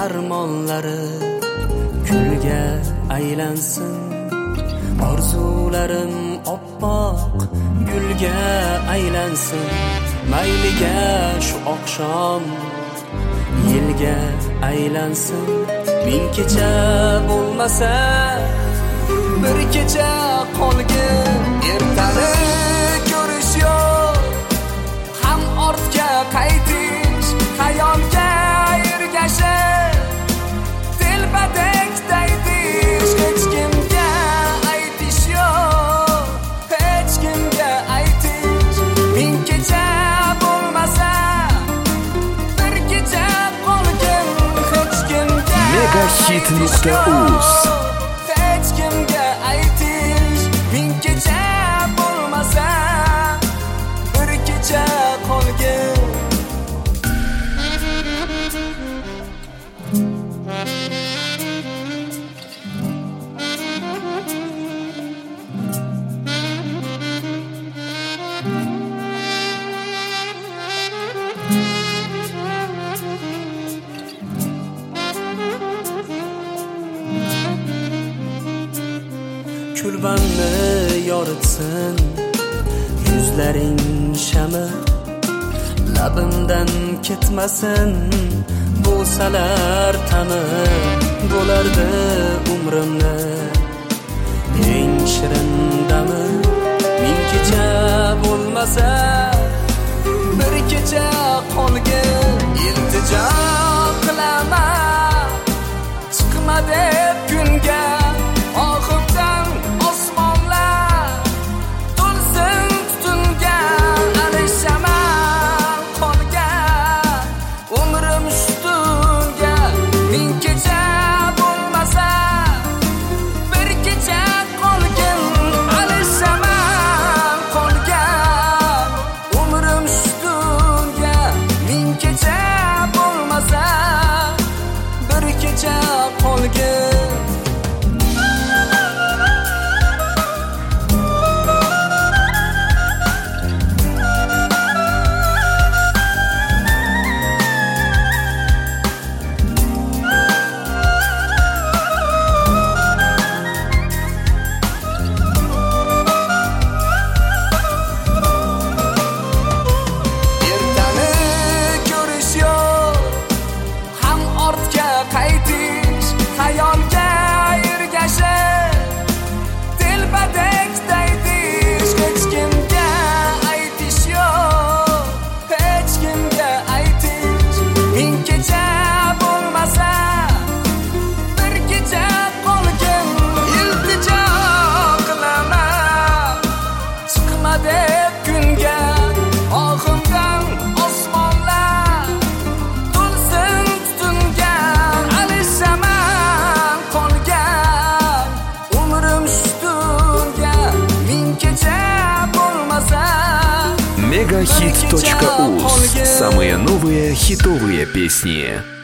armonlari kulga aylansin. Orzularim oppoq gulga aylansin. Mayliga shu oqshom yilga aylansin. Ming kecha bo'lmasa bir kecha qolgin. Ertani ko'rish yo'q, ham ortga qaytish, xayolga ergashish, telpadek daydish. Hech kimga aytish yo'q, hech kimga aytish. Ming kecha bo'lmasa bir kecha qolgin. Hech kimga Megahit.uz hech kimga aytish. Ming kecha bo'lmasa bir kecha qolgin. Kulbanni yoritsin yuzlaring shami, labimdan ketmasin bo'lsalar tami. Bo'lardi umrimni eng shirin dami. Ming kecha bo'lmasa bir kecha qolgin. Iltijo qilaman, chiqma deb kunga. Oxirdan osmonlar to'lsin tutunga. Alishaman qolgan umrim ustunga. Ming kecha bo'lmasa bir kecha qolgin. Alishaman qolgan umrim ustunga. Ming kecha bo'lmasa bir kecha qolgin. Qaytish, xayolga ergashish, telpadek daydish. Hech kimga aytish yo'q, hech kimga aytish. Ming kecha bo'lmasa bir kecha qolgin. Iltijo qilaman, chiqma deb kunga. Oxirdan osmonlar to'lsin tutunga. Alishaman qolgan umrim ustunga. Ming kecha bo'lmasa Megahit.uz. Самые новые хитовые песни.